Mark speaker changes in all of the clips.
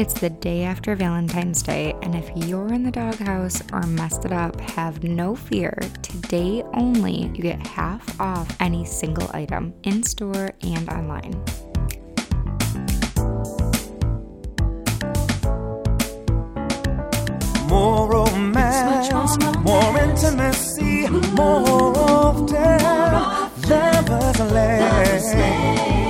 Speaker 1: It's the day after Valentine's Day, and if you're in the doghouse or messed it up, have no fear. Today only, you get half off any single item, in-store and online.
Speaker 2: More romance, more intimacy, more often, lovers lane.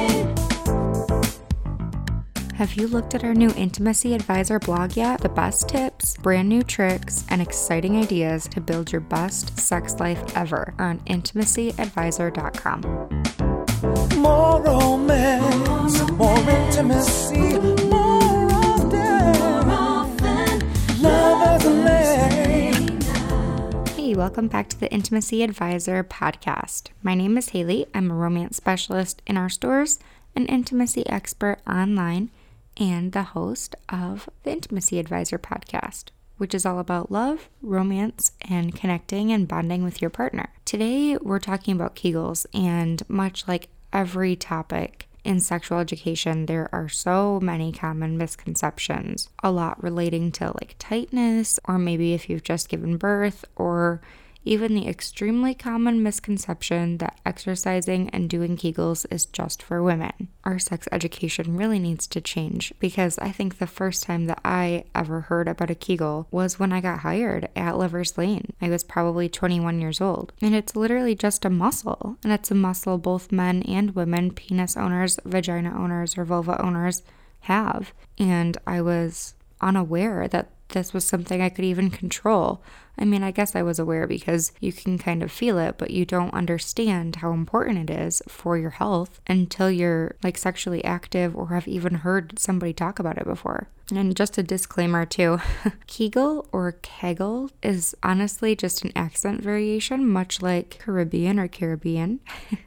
Speaker 1: Have you looked at our new Intimacy Advisor blog yet? The best tips, brand new tricks, and exciting ideas to build your best sex life ever are on intimacyadvisor.com.
Speaker 2: More romance, more intimacy, more often, lovers lane.
Speaker 1: Hey, welcome back to the Intimacy Advisor podcast. My name is Haley. I'm a romance specialist in our stores, an intimacy expert online, and the host of the Intimacy Advisor podcast, which is all about love, romance, and connecting and bonding with your partner. Today, we're talking about Kegels, and much like every topic in sexual education, there are so many common misconceptions, a lot relating to like tightness, or maybe if you've just given birth, or even the extremely common misconception that exercising and doing Kegels is just for women. Our sex education really needs to change, because I think the first time that I ever heard about a Kegel was when I got hired at Lovers Lane. I was probably 21 years old, and it's literally just a muscle, and it's a muscle both men and women, penis owners, vagina owners, or vulva owners have, and I was unaware that this was something I could even control. I mean, I guess I was aware because you can kind of feel it, but you don't understand how important it is for your health until you're like sexually active or have even heard somebody talk about it before. And just a disclaimer too, Kegel or Kegel is honestly just an accent variation, much like Caribbean or Caribbean.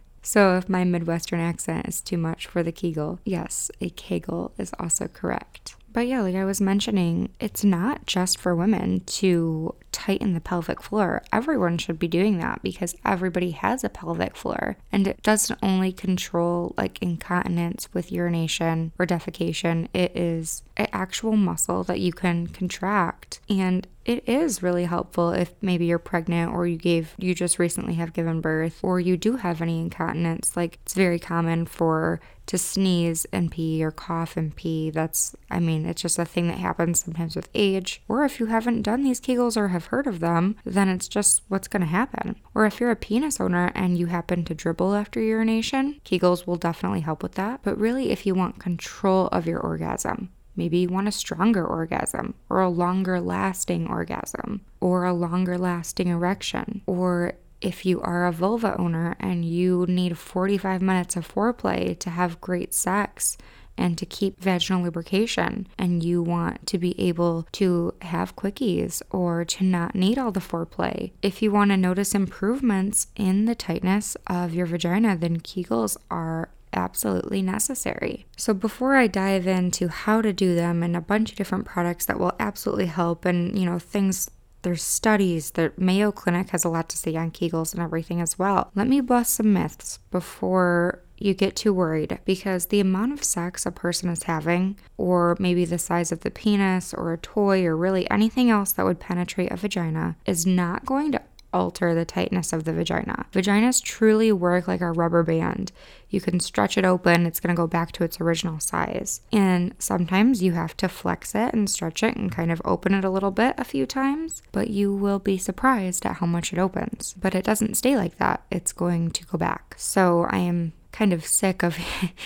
Speaker 1: So if my Midwestern accent is too much for the Kegel, yes, a Kegel is also correct. But yeah, like I was mentioning, it's not just for women to tighten the pelvic floor. Everyone should be doing that because everybody has a pelvic floor. And it doesn't only control like incontinence with urination or defecation. It is an actual muscle that you can contract. And it is really helpful if maybe you're pregnant or you just recently have given birth, or you do have any incontinence. Like it's very common to sneeze and pee or cough and pee. It's just a thing that happens sometimes with age. Or if you haven't done these Kegels or have heard of them, then it's just what's going to happen. Or if you're a penis owner and you happen to dribble after urination, Kegels will definitely help with that. But really, if you want control of your orgasm, maybe you want a stronger orgasm, or a longer lasting orgasm, or a longer lasting erection, or if you are a vulva owner and you need 45 minutes of foreplay to have great sex and to keep vaginal lubrication, and you want to be able to have quickies or to not need all the foreplay. If you want to notice improvements in the tightness of your vagina, then Kegels are absolutely necessary. So before I dive into how to do them and a bunch of different products that will absolutely help, and there's studies, the Mayo Clinic has a lot to say on Kegels and everything as well. Let me bust some myths before you get too worried, because the amount of sex a person is having, or maybe the size of the penis or a toy or really anything else that would penetrate a vagina, is not going to alter the tightness of the vagina. Vaginas truly work like a rubber band. You can stretch it open, it's going to go back to its original size. And sometimes you have to flex it and stretch it and kind of open it a little bit a few times, but you will be surprised at how much it opens. But it doesn't stay like that. It's going to go back. So I'm kind of sick of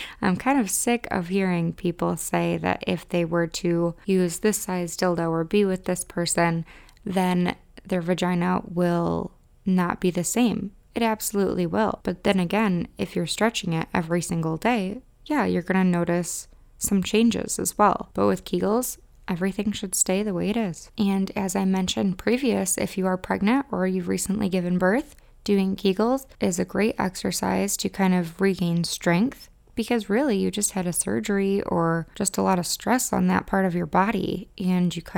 Speaker 1: hearing people say that if they were to use this size dildo or be with this person, then their vagina will not be the same. It absolutely will. But then again, if you're stretching it every single day, yeah, you're going to notice some changes as well. But with Kegels, everything should stay the way it is. And as I mentioned previous, if you are pregnant or you've recently given birth, doing Kegels is a great exercise to kind of regain strength, because really you just had a surgery or just a lot of stress on that part of your body, and you kind of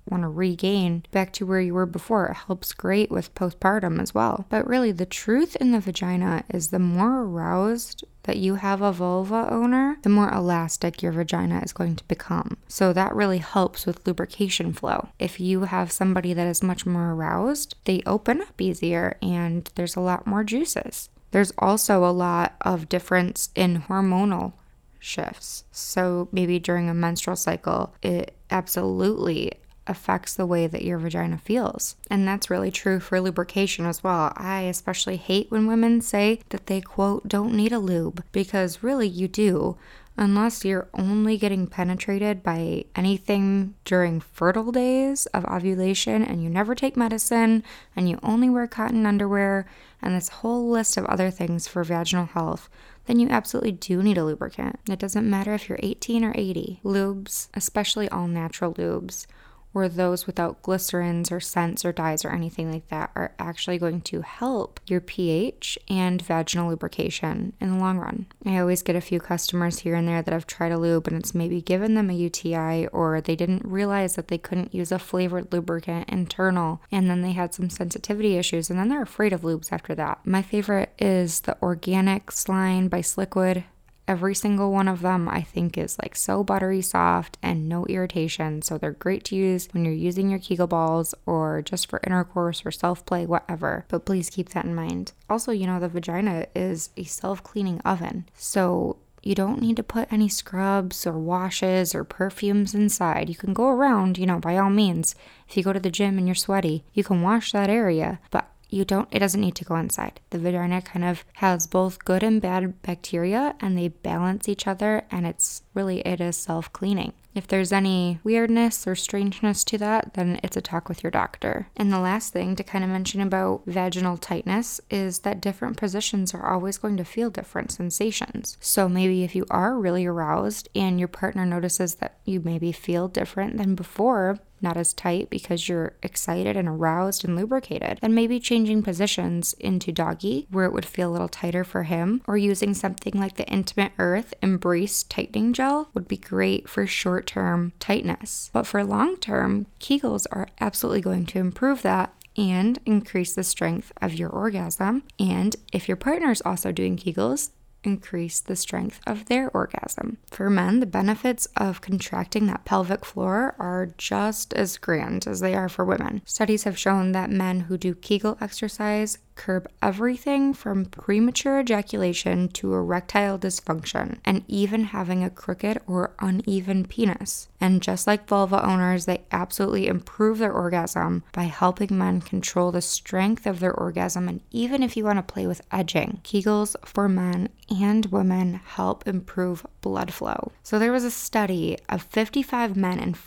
Speaker 1: want to regain back to where you were before. It helps great with postpartum as well. But really, the truth in the vagina is the more aroused that you have a vulva owner, the more elastic your vagina is going to become. So that really helps with lubrication flow. If you have somebody that is much more aroused, they open up easier and there's a lot more juices. There's also a lot of difference in hormonal shifts. So maybe during a menstrual cycle, it absolutely affects the way that your vagina feels. And that's really true for lubrication as well. I especially hate when women say that they, quote, don't need a lube, because really you do. Unless you're only getting penetrated by anything during fertile days of ovulation and you never take medicine and you only wear cotton underwear and this whole list of other things for vaginal health, then you absolutely do need a lubricant. It doesn't matter if you're 18 or 80. Lubes, especially all natural lubes, or those without glycerins or scents or dyes or anything like that, are actually going to help your pH and vaginal lubrication in the long run. I always get a few customers here and there that have tried a lube and it's maybe given them a UTI, or they didn't realize that they couldn't use a flavored lubricant internal, and then they had some sensitivity issues, and then they're afraid of lubes after that. My favorite is the Organics line by Sliquid. Every single one of them I think is like so buttery soft and no irritation. So they're great to use when you're using your Kegel balls or just for intercourse or self-play, whatever. But please keep that in mind. Also, the vagina is a self-cleaning oven. So you don't need to put any scrubs or washes or perfumes inside. You can go around, by all means. If you go to the gym and you're sweaty, you can wash that area. But it doesn't need to go inside. The vagina kind of has both good and bad bacteria and they balance each other, and it is self-cleaning. If there's any weirdness or strangeness to that, then it's a talk with your doctor. And the last thing to kind of mention about vaginal tightness is that different positions are always going to feel different sensations. So maybe if you are really aroused and your partner notices that you maybe feel different than before, not as tight because you're excited and aroused and lubricated, then maybe changing positions into doggy where it would feel a little tighter for him, or using something like the Intimate Earth Embrace Tightening Gel would be great for short-term tightness. But for long-term, Kegels are absolutely going to improve that and increase the strength of your orgasm. And if your partner is also doing Kegels, increase the strength of their orgasm. For men, the benefits of contracting that pelvic floor are just as grand as they are for women. Studies have shown that men who do Kegel exercise curb everything from premature ejaculation to erectile dysfunction, and even having a crooked or uneven penis. And just like vulva owners, they absolutely improve their orgasm by helping men control the strength of their orgasm. And even if you want to play with edging, Kegels for men and women help improve blood flow. So there was a study of 55 men, and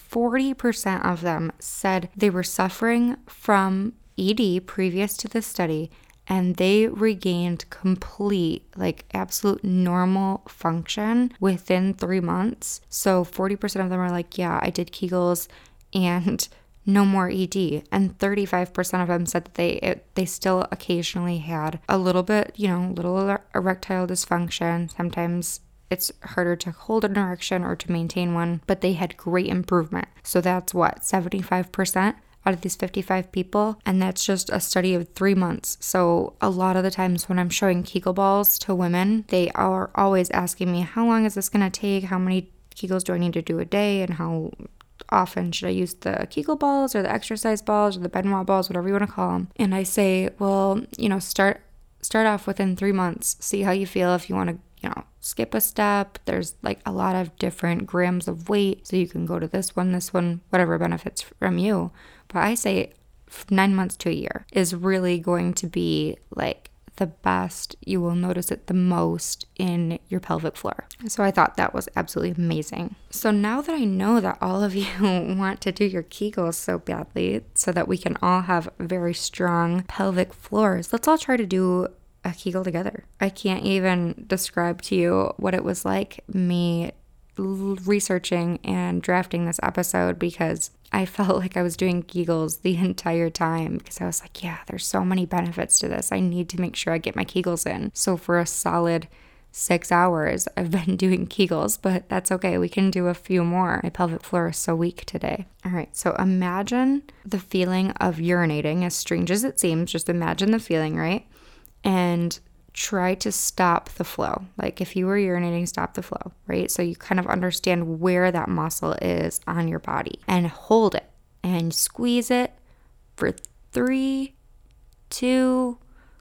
Speaker 1: 40% of them said they were suffering from ED previous to the study, and they regained complete, absolute normal function within 3 months. So 40% of them are like, yeah, I did Kegels and no more ED. And 35% of them said that they still occasionally had a little bit, little erectile dysfunction. Sometimes it's harder to hold an erection or to maintain one, but they had great improvement. So that's 75%? Out of these 55 people, and that's just a study of 3 months. So a lot of the times when I'm showing Kegel balls to women, they are always asking me, how long is this going to take? How many Kegels do I need to do a day? And how often should I use the Kegel balls or the exercise balls or the Benoit balls, whatever you want to call them? And I say, well, start off within 3 months. See how you feel. If you want to skip a step, there's a lot of different grams of weight, so you can go to this one, whatever benefits from you. But I say 9 months to a year is really going to be the best. You will notice it the most in your pelvic floor. So I thought that was absolutely amazing. So now that I know that all of you want to do your Kegels so badly so that we can all have very strong pelvic floors, let's all try to do a Kegel together. I can't even describe to you what it was like me researching and drafting this episode, because I felt like I was doing Kegels the entire time, because I was like, yeah, there's so many benefits to this. I need to make sure I get my Kegels in. So for a solid 6 hours I've been doing Kegels, but that's okay. We can do a few more. My pelvic floor is so weak today. All right, so imagine the feeling of urinating, as strange as it seems. Just imagine the feeling, right? And try to stop the flow. Like if you were urinating, stop the flow, right? So you kind of understand where that muscle is on your body and hold it and squeeze it for 3, 2,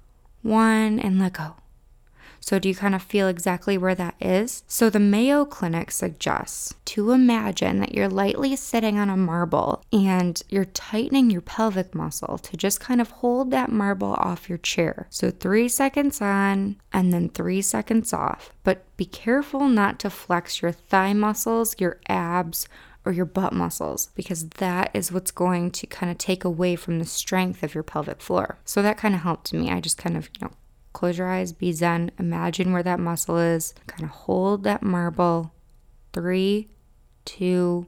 Speaker 1: 1, and let go. So do you kind of feel exactly where that is? So the Mayo Clinic suggests to imagine that you're lightly sitting on a marble and you're tightening your pelvic muscle to just kind of hold that marble off your chair. So 3 seconds on and then 3 seconds off. But be careful not to flex your thigh muscles, your abs, or your butt muscles, because that is what's going to kind of take away from the strength of your pelvic floor. So that kind of helped me. I just kind of, close your eyes, be zen, imagine where that muscle is, kind of hold that marble, 3, 2,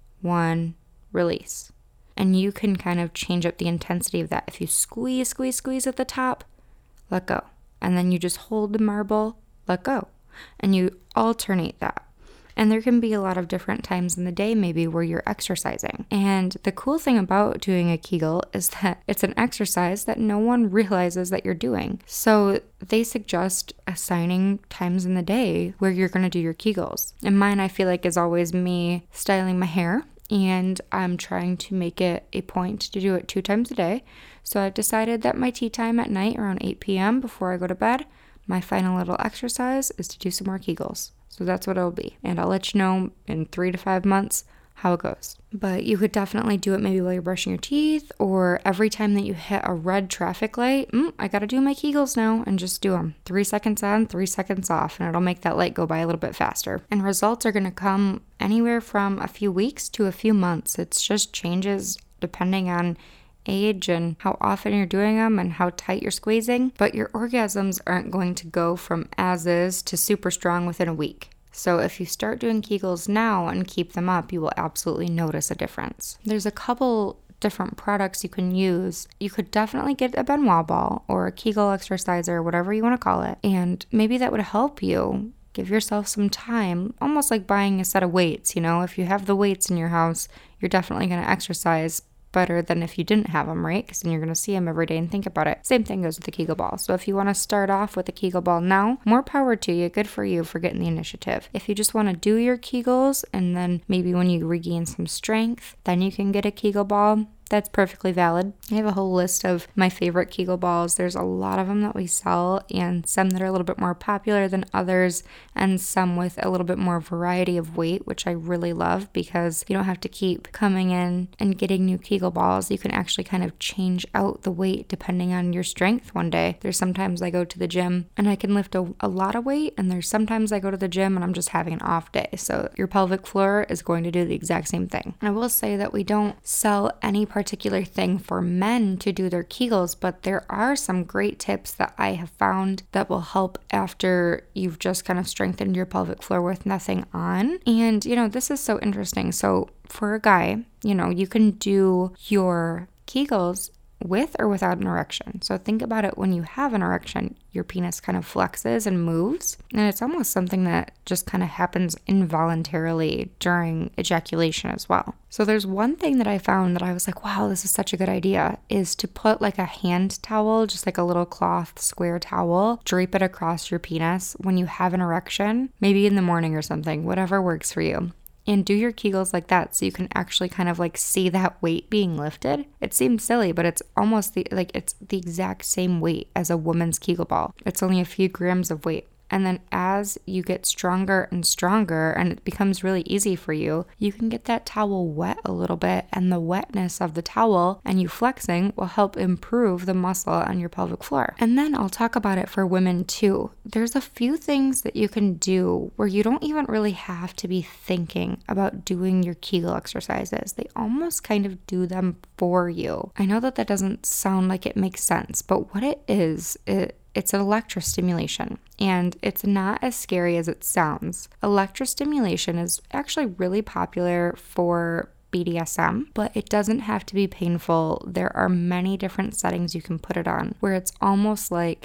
Speaker 1: 1, release. And you can kind of change up the intensity of that. If you squeeze at the top, let go. And then you just hold the marble, let go. And you alternate that. And there can be a lot of different times in the day maybe where you're exercising. And the cool thing about doing a Kegel is that it's an exercise that no one realizes that you're doing. So they suggest assigning times in the day where you're going to do your Kegels. And mine, I feel like, is always me styling my hair. And I'm trying to make it a point to do it 2 times a day. So I've decided that my tea time at night around 8 p.m. before I go to bed, my final little exercise is to do some more Kegels. So that's what it'll be. And I'll let you know in 3 to 5 months how it goes. But you could definitely do it maybe while you're brushing your teeth, or every time that you hit a red traffic light, I got to do my Kegels now, and just do them. 3 seconds on, 3 seconds off, and it'll make that light go by a little bit faster. And results are going to come anywhere from a few weeks to a few months. It's just changes depending on age and how often you're doing them and how tight you're squeezing, but your orgasms aren't going to go from as is to super strong within a week. So if you start doing Kegels now and keep them up, you will absolutely notice a difference. There's a couple different products you can use. You could definitely get a Benoit ball or a Kegel exerciser, whatever you want to call it, and maybe that would help you. Give yourself some time, almost like buying a set of weights. If you have the weights in your house, you're definitely going to exercise better than if you didn't have them, right? Because then you're going to see them every day and think about it. Same thing goes with the Kegel ball. So if you want to start off with a Kegel ball now, more power to you. Good for you for getting the initiative. If you just want to do your Kegels and then maybe when you regain some strength, then you can get a Kegel ball. That's perfectly valid. I have a whole list of my favorite Kegel balls. There's a lot of them that we sell, and some that are a little bit more popular than others, and some with a little bit more variety of weight, which I really love because you don't have to keep coming in and getting new Kegel balls. You can actually kind of change out the weight depending on your strength one day. There's sometimes I go to the gym and I can lift a lot of weight, and there's sometimes I go to the gym and I'm just having an off day. So your pelvic floor is going to do the exact same thing. I will say that we don't sell any particular thing for men to do their Kegels, but there are some great tips that I have found that will help after you've just kind of strengthened your pelvic floor with nothing on. And this is so interesting. So for a guy, you can do your Kegels with or without an erection. So think about it, when you have an erection, your penis kind of flexes and moves, and it's almost something that just kind of happens involuntarily during ejaculation as well. So there's one thing that I found that I was like, wow, this is such a good idea, is to put like a hand towel, just like a little cloth square towel, drape it across your penis when you have an erection, maybe in the morning or something, whatever works for you. And do your Kegels like that so you can actually kind of like see that weight being lifted. It seems silly, but it's almost it's the exact same weight as a woman's Kegel ball. It's only a few grams of weight. And then as you get stronger and stronger and it becomes really easy for you, you can get that towel wet a little bit, and the wetness of the towel and you flexing will help improve the muscle on your pelvic floor. And then I'll talk about it for women too. There's a few things that you can do where you don't even really have to be thinking about doing your Kegel exercises. They almost kind of do them for you. I know that doesn't sound like it makes sense, but what it is, it's an electrostimulation, and it's not as scary as it sounds. Electrostimulation is actually really popular for BDSM, but it doesn't have to be painful. There are many different settings you can put it on where it's almost like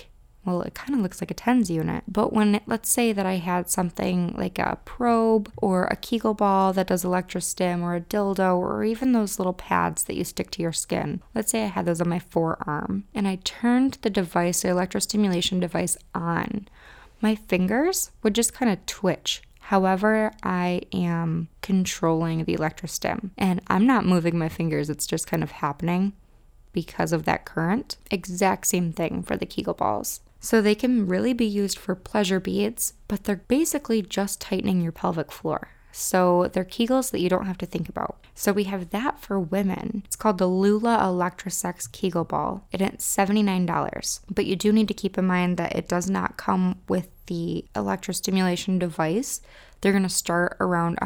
Speaker 1: well, it kind of looks like a TENS unit. But let's say that I had something like a probe or a Kegel ball that does electrostim, or a dildo, or even those little pads that you stick to your skin. Let's say I had those on my forearm and I turned the device, the electrostimulation device, on. My fingers would just kind of twitch. However, I am controlling the electrostim, and I'm not moving my fingers. It's just kind of happening because of that current. Exact same thing for the Kegel balls. So they can really be used for pleasure beads, but they're basically just tightening your pelvic floor. So they're Kegels that you don't have to think about. So we have that for women. It's called the Lula Electrosex Kegel Ball, and it's $79. But you do need to keep in mind that it does not come with the electrostimulation device. They're going to start around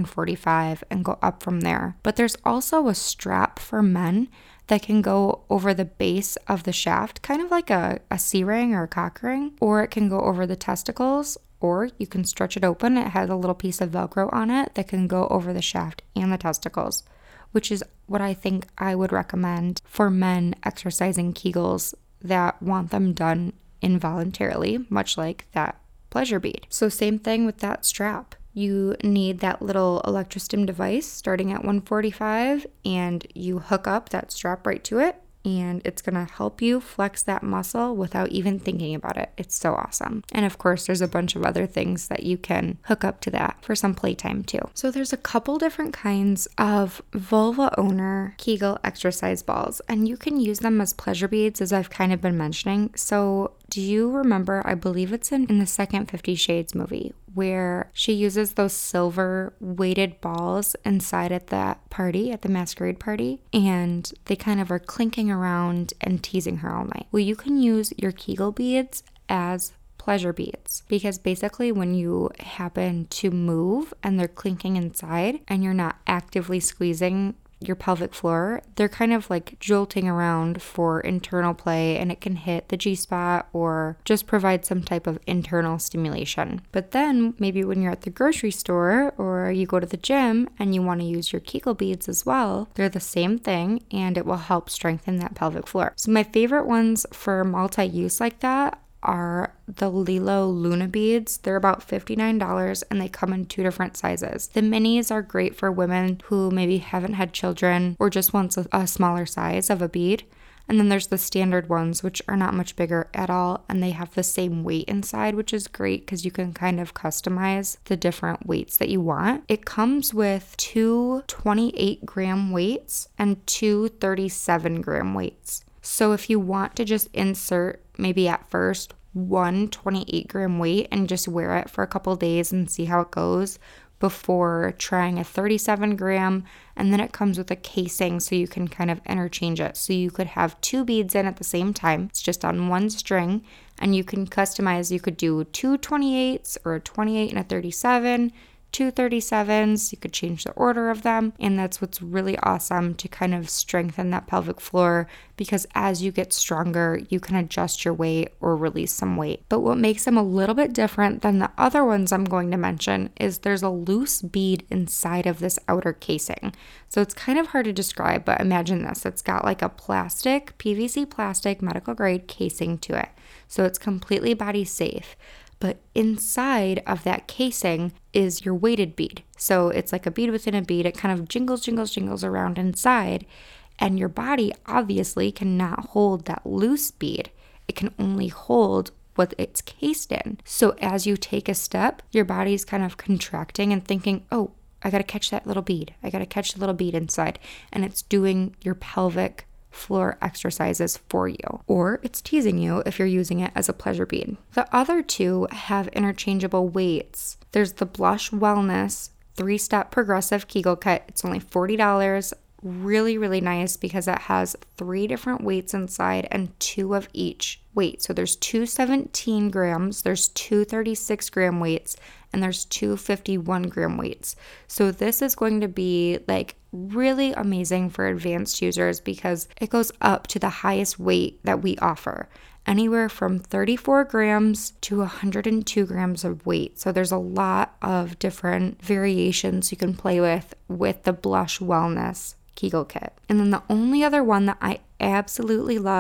Speaker 1: $145 and go up from there. But there's also a strap for men that can go over the base of the shaft, kind of like a C-ring or a cock ring, or it can go over the testicles, or you can stretch it open. It has a little piece of Velcro on it that can go over the shaft and the testicles, which is what I think I would recommend for men exercising Kegels that want them done involuntarily, much like that pleasure bead. So same thing with that strap. You need that little electrostim device starting at $145, and you hook up that strap right to it, and it's going to help you flex that muscle without even thinking about it. It's so awesome. And of course, there's a bunch of other things that you can hook up to that for some playtime too. So there's a couple different kinds of vulva owner Kegel exercise balls, and you can use them as pleasure beads, as I've kind of been mentioning. So do you remember, I believe it's in the second 50 Shades movie, where she uses those silver weighted balls inside at that party, at the masquerade party, and they kind of are clinking around and teasing her all night. Well, you can use your Kegel beads as pleasure beads, because basically when you happen to move and they're clinking inside and you're not actively squeezing your pelvic floor, they're kind of like jolting around for internal play, and it can hit the G-spot or just provide some type of internal stimulation. But then maybe when you're at the grocery store or you go to the gym and you want to use your Kegel beads as well, they're the same thing, and it will help strengthen that pelvic floor. So my favorite ones for multi-use like that are the Lilo Luna beads. They're about $59, and they come in 2 different sizes. The minis are great for women who maybe haven't had children or just wants a smaller size of a bead. And then there's the standard ones, which are not much bigger at all, and they have the same weight inside, which is great because you can kind of customize the different weights that you want. It comes with 2 28-gram weights and 2 37-gram weights. So if you want to just insert, maybe at first, 1 28-gram weight and just wear it for a couple days and see how it goes before trying a 37-gram, and then it comes with a casing so you can kind of interchange it. So you could have 2 beads in at the same time. It's just on 1 string, and you can customize. You could do 2 28s or a 28 and a 37, 2 37s. You could change the order of them, and that's what's really awesome to kind of strengthen that pelvic floor, because as you get stronger, you can adjust your weight or release some weight. But what makes them a little bit different than the other ones I'm going to mention is there's a loose bead inside of this outer casing. So it's kind of hard to describe, but imagine this. It's got like a plastic, PVC plastic, medical grade casing to it. So it's completely body safe. But inside of that casing is your weighted bead. So it's like a bead within a bead. It kind of jingles around inside. And your body obviously cannot hold that loose bead. It can only hold what it's cased in. So as you take a step, your body's kind of contracting and thinking, oh, I got to catch that little bead. I got to catch the little bead inside. And it's doing your pelvic floor exercises for you, or it's teasing you if you're using it as a pleasure bead. The other 2 have interchangeable weights. There's the Blush Wellness 3-step progressive Kegel kit. It's only $40. Really, really nice because it has 3 different weights inside and 2 of each weight. So there's 2 17 grams, there's 2 36-gram weights, and there's 2 51-gram weights. So this is going to be like really amazing for advanced users because it goes up to the highest weight that we offer, anywhere from 34 grams to 102 grams of weight. So there's a lot of different variations you can play with the Blush Wellness Kegel kit. And then the only other one that I absolutely love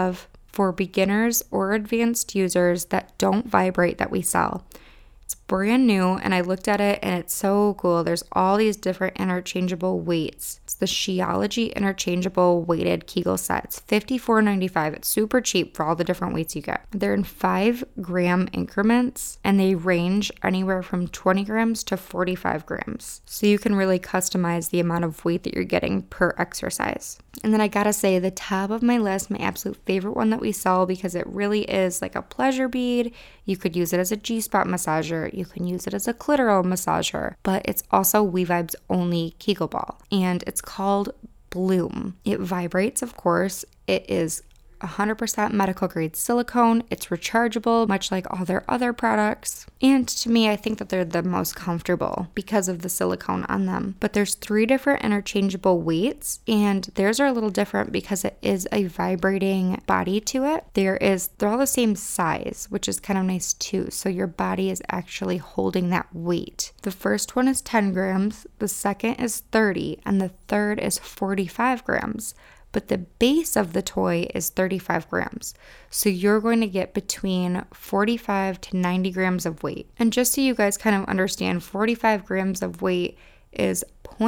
Speaker 1: for beginners or advanced users that don't vibrate that we sell. It's brand new, and I looked at it and it's so cool. There's all these different interchangeable weights. It's the Sheology interchangeable weighted Kegel set. It's $54.95. It's super cheap for all the different weights you get. They're in 5-gram increments, and they range anywhere from 20 grams to 45 grams. So you can really customize the amount of weight that you're getting per exercise. And then I gotta say, the top of my list, my absolute favorite one that we sell, because it really is like a pleasure bead. You could use it as a G-spot massager. You can use it as a clitoral massager, but it's also WeVibes only Kegel ball, and it's called Bloom. It vibrates, of course. It is 100% medical grade silicone. It's rechargeable, much like all their other products. And to me, I think that they're the most comfortable because of the silicone on them. But there's 3 different interchangeable weights, and theirs are a little different because it is a vibrating body to it. They're all the same size, which is kind of nice too. So your body is actually holding that weight. The first one is 10 grams, the second is 30, and the third is 45 grams. But the base of the toy is 35 grams. So you're going to get between 45 to 90 grams of weight. And just so you guys kind of understand, 45 grams of weight is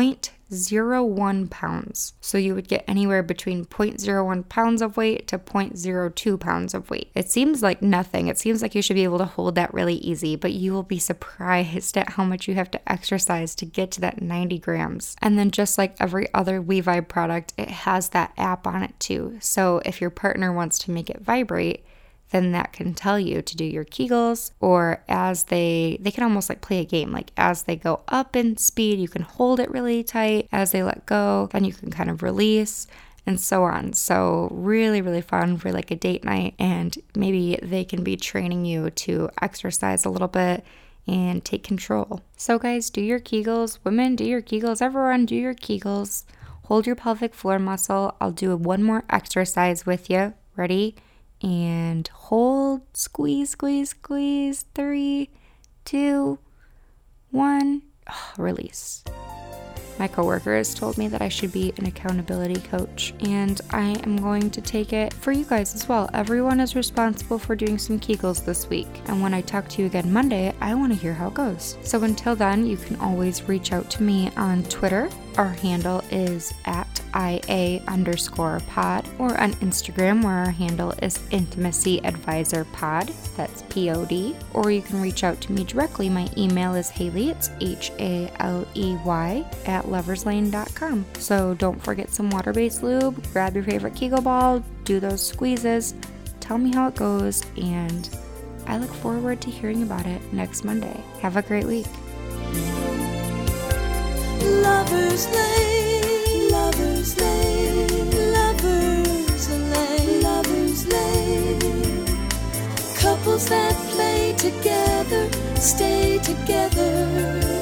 Speaker 1: 0.01 pounds. So you would get anywhere between 0.01 pounds of weight to 0.02 pounds of weight. It seems like nothing. It seems like you should be able to hold that really easy, but you will be surprised at how much you have to exercise to get to that 90 grams. And then just like every other WeVibe product, it has that app on it too. So if your partner wants to make it vibrate, then that can tell you to do your Kegels, or as they can almost like play a game. Like as they go up in speed, you can hold it really tight. As they let go, then you can kind of release, and so on. So really, really fun for like a date night, and maybe they can be training you to exercise a little bit and take control. So guys, do your Kegels. Women, do your Kegels. Everyone, do your Kegels. Hold your pelvic floor muscle. I'll do one more exercise with you. Ready? And hold, squeeze, squeeze, squeeze. 3, 2, 1. Release. My coworker has told me that I should be an accountability coach, and I am going to take it for you guys as well. Everyone is responsible for doing some Kegels this week, and when I talk to you again Monday, I want to hear how it goes. So until then, you can always reach out to me on Twitter. Our handle is @IA_pod, or on Instagram, where our handle is IntimacyAdvisorPod. That's POD. Or you can reach out to me directly. My email is Haley. It's HALEY @loverslane.com. So don't forget some water-based lube. Grab your favorite Kegel ball. Do those squeezes. Tell me how it goes, and I look forward to hearing about it next Monday. Have a great week.
Speaker 2: Lover's Lane, Lover's Lane, Lover's Lane, Lover's Lane. Couples that play together, stay together.